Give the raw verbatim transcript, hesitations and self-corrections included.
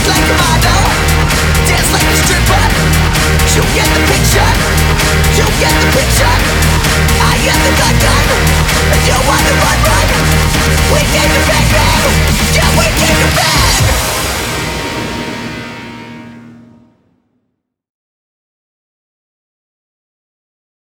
like a model, dance like a stripper. You get the picture, you get the picture. I am the gun gun, and you wanna run run. We came to bang bang, yeah we came to bang.